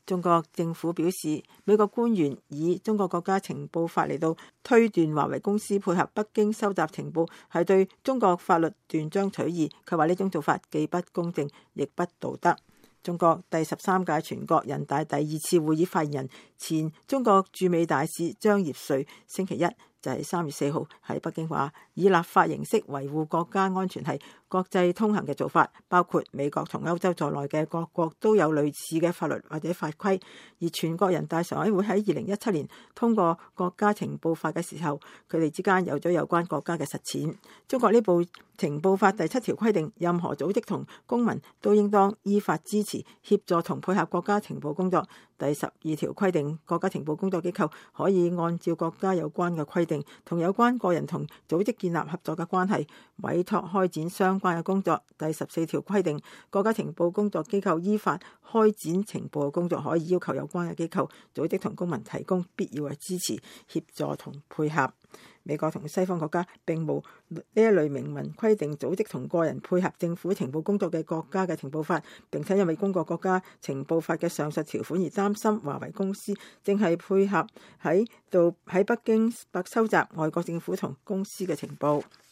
中國政府表示，美國官員以中國國家情報法嚟到推斷華為公司配合北京收集情報係對中國法律斷章取義。佢話呢種做法既不公正亦不道德。中國第13屆全國人大第2次會議發言人、前中國駐美大使張業遂星期一就係3月4號喺北京話，以立法形式維護國家安全係國際通行嘅做法，包括美國同歐洲在內嘅各國都有類似嘅法律或者法規。而全國人大常委會喺2017年通過國家情報法嘅時候，佢哋之間有咗有關國家嘅實踐。中國呢部情報法第7條規定，任何組織同公民都應當依法支持、協助同配合國家情報工作。第12條規定，國家情報工作機構可以按照國家有關嘅規定，同有關個人同組織建立合作嘅關係，委託開展相關嘅工作。第14條規定，國家情報工作機構依法開展情報嘅工作，可以要求有關嘅機構、組織同公民提供必要嘅支持、協助同配合。美國同西方國家並無呢一類明文規定組織同個人配合政府情報工作嘅國家嘅情報法，並且因為中國國家情報法嘅上述條款而擔心華為公司正係配合喺北京收集外國政府同公司嘅情報。